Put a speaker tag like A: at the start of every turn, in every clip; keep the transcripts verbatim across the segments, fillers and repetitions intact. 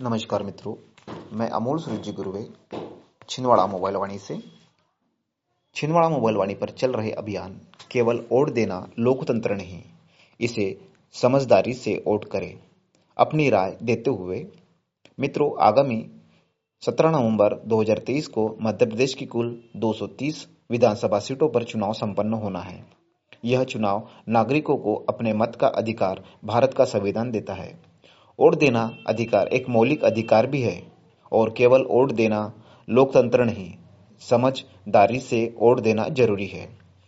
A: नमस्कार मित्रों, मैं अमोल सूरज गुरुवे छिंदवाड़ा मोबाइल वाणी से। छिंदवाड़ा मोबाइल वाणी पर चल रहे अभियान केवल वोट देना लोकतंत्र नहीं, इसे समझदारी से वोट करें। अपनी राय देते हुए मित्रों, आगामी सत्रह नवंबर दो हज़ार तेईस को मध्य प्रदेश की कुल दो सौ तीस विधानसभा सीटों पर चुनाव संपन्न होना है। यह चुनाव नागरिकों को अपने मत का अधिकार भारत का संविधान देता है। वोट देना अधिकार एक मौलिक अधिकार भी है और केवल वोट देना लोकतंत्र नहीं, समझदारी से वोट देना जरूरी है।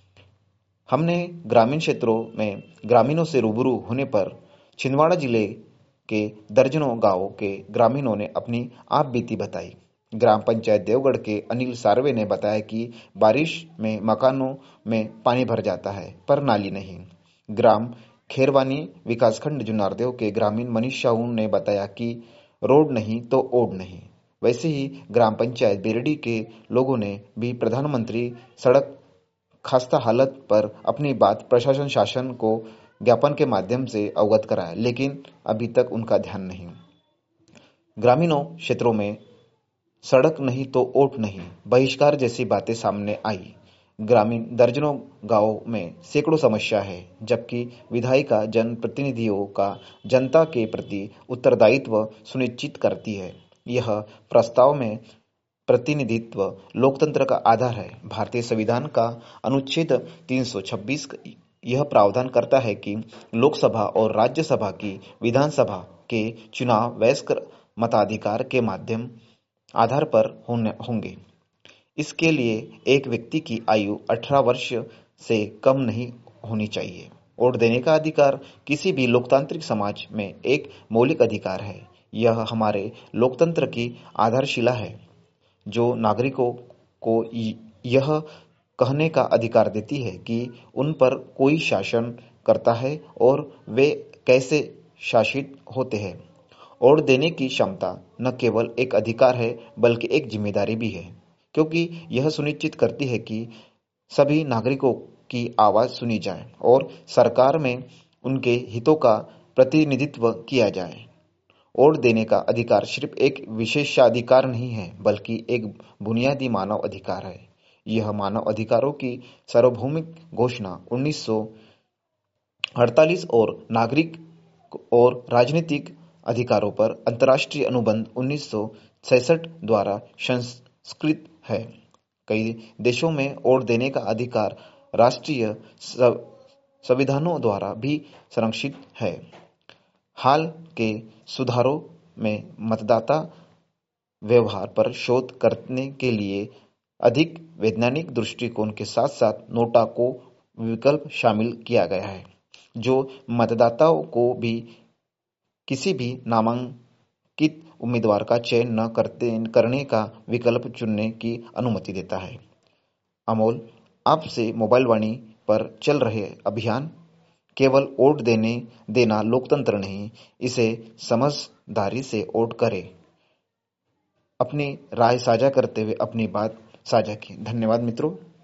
A: हमने ग्रामीण क्षेत्रों में ग्रामीणों से रूबरू होने पर छिंदवाड़ा जिले के दर्जनों गांवों के ग्रामीणों ने अपनी आप बीती बताई। ग्राम पंचायत देवगढ़ के अनिल सार्वे ने बताया कि बारिश में मकानों में पानी भर जाता है पर नाली नहीं। ग्राम खेरवानी विकासखंड जुन्नारदेव के ग्रामीण मनीष साहू ने बताया कि रोड नहीं तो ओड नहीं। वैसे ही ग्राम पंचायत बेरडी के लोगों ने भी प्रधानमंत्री सड़क खस्ता हालत पर अपनी बात प्रशासन शासन को ज्ञापन के माध्यम से अवगत कराया, लेकिन अभी तक उनका ध्यान नहीं। ग्रामीणों क्षेत्रों में सड़क नहीं तो वोट नहीं, बहिष्कार जैसी बातें सामने आई। ग्रामीण दर्जनों गांवों में सैकड़ों समस्या है, जबकि विधायिका जनप्रतिनिधियों का जनता के प्रति उत्तरदायित्व सुनिश्चित करती है। यह प्रस्ताव में प्रतिनिधित्व लोकतंत्र का आधार है। भारतीय संविधान का अनुच्छेद तीन सौ छब्बीस यह प्रावधान करता है कि लोकसभा और राज्यसभा की विधानसभा के चुनाव वयस्क मताधिकार के माध्यम आधार पर होंगे। इसके लिए एक व्यक्ति की आयु अठारह वर्ष से कम नहीं होनी चाहिए। वोट देने का अधिकार किसी भी लोकतांत्रिक समाज में एक मौलिक अधिकार है। यह हमारे लोकतंत्र की आधारशिला है, जो नागरिकों को यह कहने का अधिकार देती है कि उन पर कोई शासन करता है और वे कैसे शासित होते हैं। वोट देने की क्षमता न केवल एक अधिकार है बल्कि एक जिम्मेदारी भी है, क्योंकि यह सुनिश्चित करती है कि सभी नागरिकों की आवाज सुनी जाए और सरकार में उनके हितों का प्रतिनिधित्व किया जाए। वोट देने का अधिकार सिर्फ एक विशेषाधिकार नहीं है, बल्कि एक बुनियादी मानव अधिकार है। यह मानव अधिकारों की सार्वभौमिक घोषणा उन्नीस सौ अड़तालीस और नागरिक और राजनीतिक अधिकारों पर अंतर्राष्ट्रीय अनुबंध उन्नीस सौ छियासठ द्वारा संस्कृत है। कई देशों में वोट देने का अधिकार राष्ट्रीय संविधानों द्वारा भी संरक्षित है। हाल के सुधारों में मतदाता व्यवहार पर शोध करने के लिए अधिक वैज्ञानिक दृष्टिकोण के साथ साथ नोटा को विकल्प शामिल किया गया है, जो मतदाताओं को भी किसी भी नामांकित उम्मीदवार का चयन न करते करने का विकल्प चुनने की अनुमति देता है। अमोल आपसे मोबाइल वाणी पर चल रहे अभियान केवल वोट देने देना लोकतंत्र नहीं, इसे समझदारी से वोट करें। अपनी राय साझा करते हुए अपनी बात साझा की। धन्यवाद मित्रों।